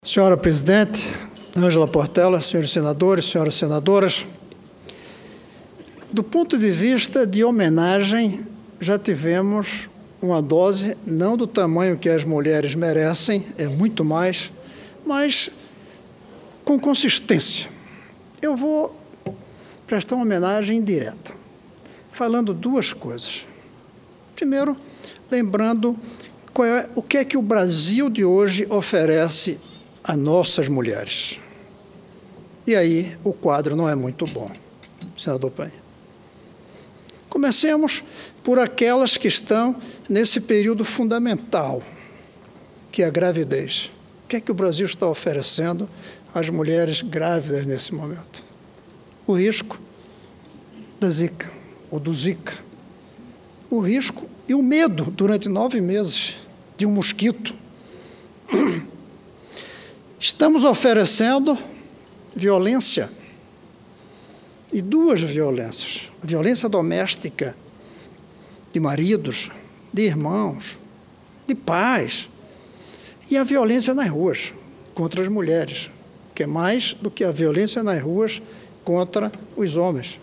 Senhora Presidente, Ângela Portela, senhores senadores, senhoras senadoras, do ponto de vista de homenagem, já tivemos uma dose, não do tamanho que as mulheres merecem, é muito mais, mas com consistência. Eu vou prestar uma homenagem indireta, falando duas coisas. Primeiro, lembrando o que é que o Brasil de hoje oferece a nossas mulheres. E aí o quadro não é muito bom, senador Paim. Comecemos por aquelas que estão nesse período fundamental, que é a gravidez. O que é que o Brasil está oferecendo às mulheres grávidas nesse momento? O risco da Zika, ou do Zika. O risco e o medo durante 9 meses de um mosquito. Estamos oferecendo violência, e duas violências. A violência doméstica de maridos, de irmãos, de pais, e a violência nas ruas contra as mulheres, que é mais do que a violência nas ruas contra os homens.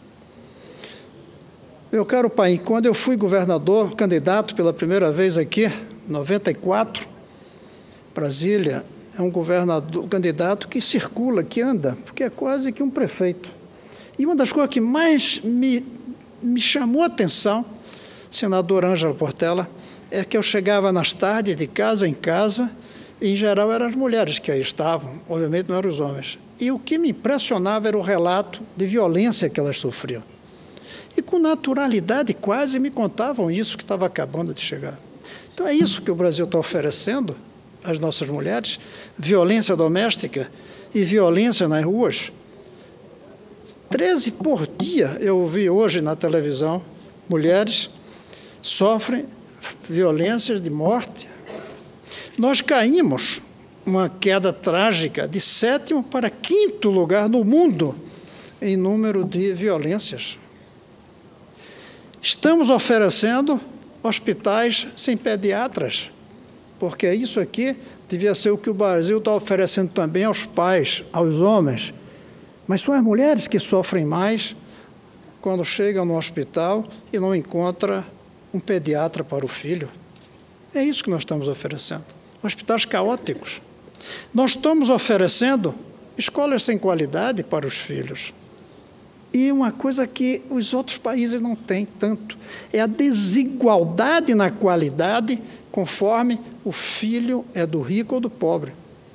Meu caro Paim, quando eu fui governador, candidato pela primeira vez aqui, em 94, Brasília, é um candidato que circula, que anda, porque é quase que um prefeito. E uma das coisas que mais me chamou a atenção, senador Ângela Portela, é que eu chegava nas tardes, de casa em casa, e em geral eram as mulheres que aí estavam, obviamente não eram os homens. E o que me impressionava era o relato de violência que elas sofriam. E com naturalidade quase me contavam isso que estava acabando de chegar. Então é isso que o Brasil está oferecendo às nossas mulheres, violência doméstica e violência nas ruas. 13 por dia, eu vi hoje na televisão, mulheres sofrem violências de morte. Nós caímos uma queda trágica de 7º para 5º lugar no mundo em número de violências. Estamos oferecendo hospitais sem pediatras, porque isso aqui devia ser o que o Brasil está oferecendo também aos pais, aos homens. Mas são as mulheres que sofrem mais quando chegam no hospital e não encontram um pediatra para o filho. É isso que nós estamos oferecendo. Hospitais caóticos. Nós estamos oferecendo escolas sem qualidade para os filhos. E uma coisa que os outros países não têm tanto, é a desigualdade na qualidade conforme o filho é do rico ou do pobre.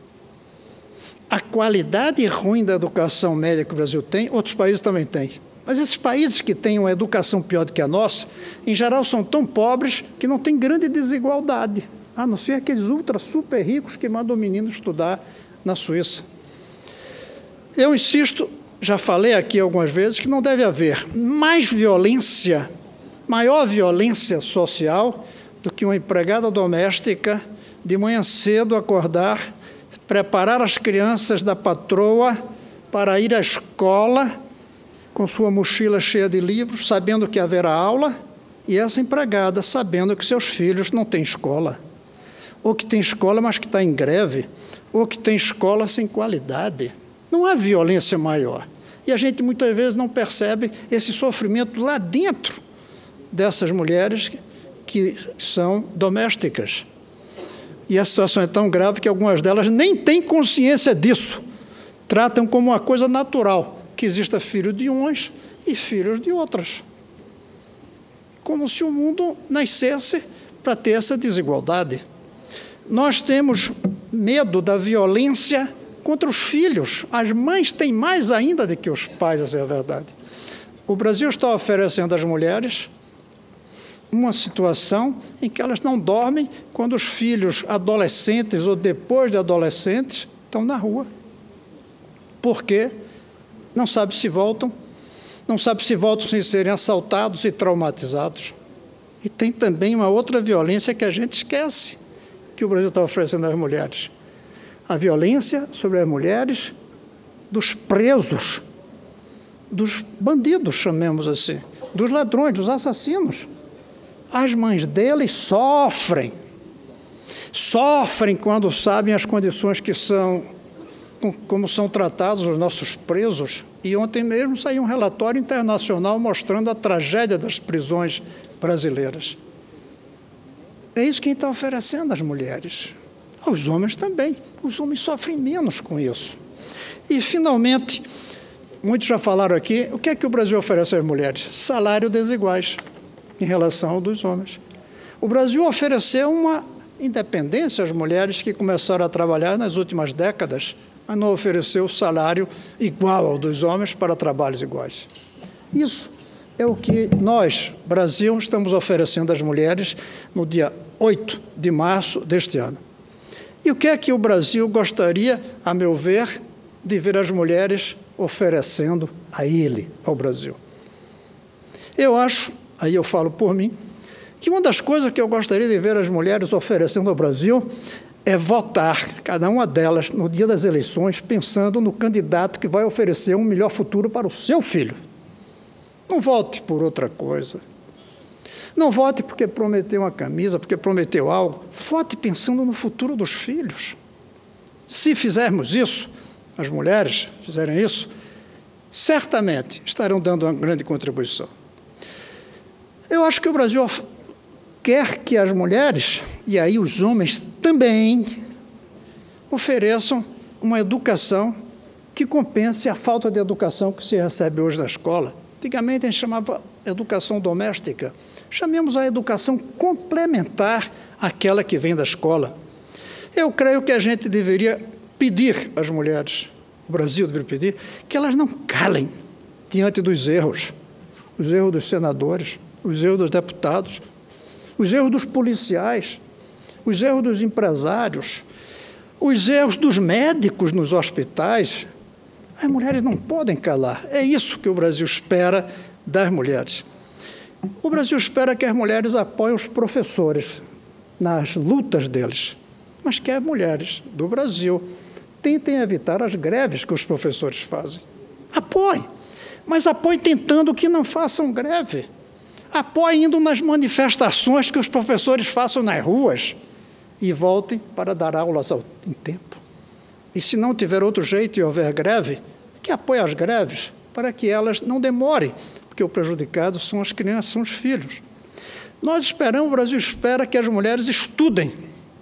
A qualidade ruim da educação média que o Brasil tem, outros países também têm. Mas esses países que têm uma educação pior do que a nossa, em geral são tão pobres que não têm grande desigualdade, a não ser aqueles super ricos que mandam o menino estudar na Suíça. Eu insisto, já falei aqui algumas vezes, que não deve haver maior violência social do que uma empregada doméstica de manhã cedo acordar, preparar as crianças da patroa para ir à escola com sua mochila cheia de livros, sabendo que haverá aula, e essa empregada sabendo que seus filhos não têm escola, ou que tem escola, mas que está em greve, ou que tem escola sem qualidade. Não há violência maior. E a gente muitas vezes não percebe esse sofrimento lá dentro dessas mulheres que são domésticas. E a situação é tão grave que algumas delas nem têm consciência disso. Tratam como uma coisa natural, que exista filho de uns e filhos de outras. Como se o mundo nascesse para ter essa desigualdade. Nós temos medo da violência contra os filhos. As mães têm mais ainda do que os pais, essa é a verdade. O Brasil está oferecendo às mulheres uma situação em que elas não dormem quando os filhos adolescentes ou depois de adolescentes estão na rua. Por quê? Não sabe se voltam sem serem assaltados e traumatizados. E tem também uma outra violência que a gente esquece, que o Brasil está oferecendo às mulheres. A violência sobre as mulheres dos presos, dos bandidos, chamemos assim, dos ladrões, dos assassinos. As mães deles sofrem. sofrem quando sabem as condições que são, como são tratados os nossos presos. E ontem mesmo saiu um relatório internacional mostrando a tragédia das prisões brasileiras. É isso que está oferecendo às mulheres. Aos homens também. Os homens sofrem menos com isso. E, finalmente, muitos já falaram aqui, o que é que o Brasil oferece às mulheres? Salário desiguais em relação ao dos homens. O Brasil ofereceu uma independência às mulheres que começaram a trabalhar nas últimas décadas, mas não ofereceu salário igual ao dos homens para trabalhos iguais. Isso é o que nós, Brasil, estamos oferecendo às mulheres no dia 8 de março deste ano. E o que é que o Brasil gostaria, a meu ver, de ver as mulheres oferecendo a ele, ao Brasil? Eu acho, aí eu falo por mim, que uma das coisas que eu gostaria de ver as mulheres oferecendo ao Brasil é votar, cada uma delas, no dia das eleições, pensando no candidato que vai oferecer um melhor futuro para o seu filho. Não vote por outra coisa. Não vote porque prometeu uma camisa, porque prometeu algo. Vote pensando no futuro dos filhos. Se fizermos isso, as mulheres fizerem isso, certamente estarão dando uma grande contribuição. Eu acho que o Brasil quer que as mulheres, e aí os homens também, ofereçam uma educação que compense a falta de educação que se recebe hoje na escola. Antigamente a gente chamava educação doméstica. Chamemos a educação complementar àquela que vem da escola. Eu creio que a gente deveria pedir às mulheres, o Brasil deveria pedir, que elas não calem diante dos erros. Os erros dos senadores, os erros dos deputados, os erros dos policiais, os erros dos empresários, os erros dos médicos nos hospitais. As mulheres não podem calar. É isso que o Brasil espera das mulheres. O Brasil espera que as mulheres apoiem os professores nas lutas deles, mas que as mulheres do Brasil tentem evitar as greves que os professores fazem. Apoiem, mas apoiem tentando que não façam greve. Apoiem indo nas manifestações que os professores façam nas ruas e voltem para dar aulas em tempo. E se não tiver outro jeito e houver greve, que apoie as greves para que elas não demorem, porque o prejudicado são as crianças, são os filhos. Nós esperamos, o Brasil espera que as mulheres estudem,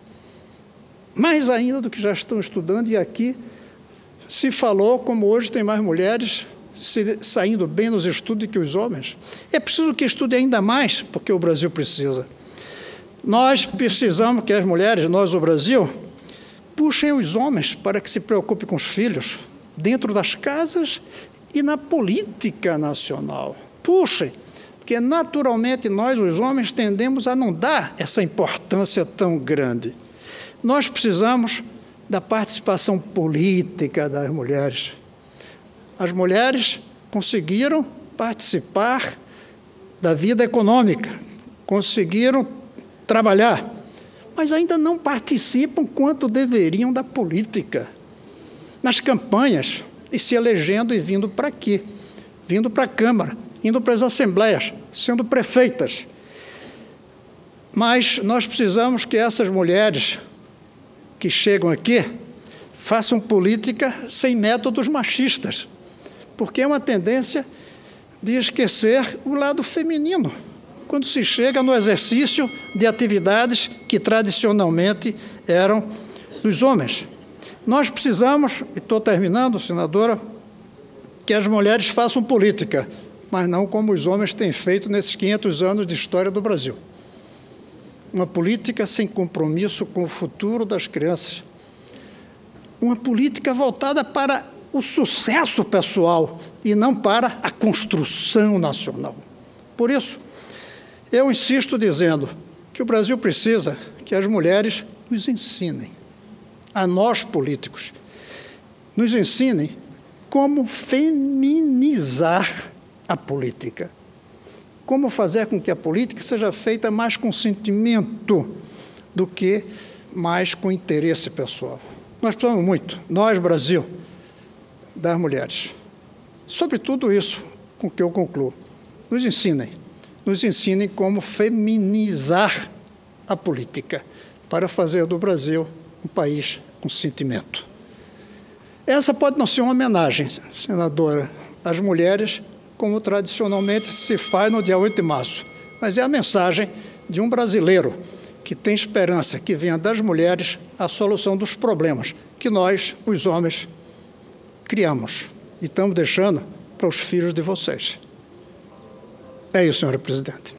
mais ainda do que já estão estudando, e aqui se falou como hoje tem mais mulheres saindo bem nos estudos que os homens. É preciso que estudem ainda mais, porque o Brasil precisa. Nós precisamos que as mulheres, nós, o Brasil, puxem os homens para que se preocupem com os filhos, dentro das casas e na política nacional. Puxem, porque naturalmente nós, os homens, tendemos a não dar essa importância tão grande. Nós precisamos da participação política das mulheres. As mulheres conseguiram participar da vida econômica, conseguiram trabalhar, mas ainda não participam quanto deveriam da política, nas campanhas, e se elegendo e vindo para aqui, vindo para a Câmara, indo para as assembleias, sendo prefeitas. Mas nós precisamos que essas mulheres que chegam aqui façam política sem métodos machistas, porque é uma tendência de esquecer o lado feminino, quando se chega no exercício de atividades que tradicionalmente eram dos homens. Nós precisamos, e estou terminando, senadora, que as mulheres façam política, mas não como os homens têm feito nesses 500 anos de história do Brasil. Uma política sem compromisso com o futuro das crianças. Uma política voltada para o sucesso pessoal e não para a construção nacional. Por isso, eu insisto dizendo que o Brasil precisa que as mulheres nos ensinem, a nós políticos, nos ensinem como feminizar a política, como fazer com que a política seja feita mais com sentimento do que mais com interesse pessoal. Nós precisamos muito, nós, Brasil, das mulheres. Sobre tudo isso, com que eu concluo, nos ensinem como feminizar a política, para fazer do Brasil um país com sentimento. Essa pode não ser uma homenagem, senadora, às mulheres, como tradicionalmente se faz no dia 8 de março, mas é a mensagem de um brasileiro que tem esperança que venha das mulheres a solução dos problemas que nós, os homens, criamos e estamos deixando para os filhos de vocês. É isso, senhora presidente.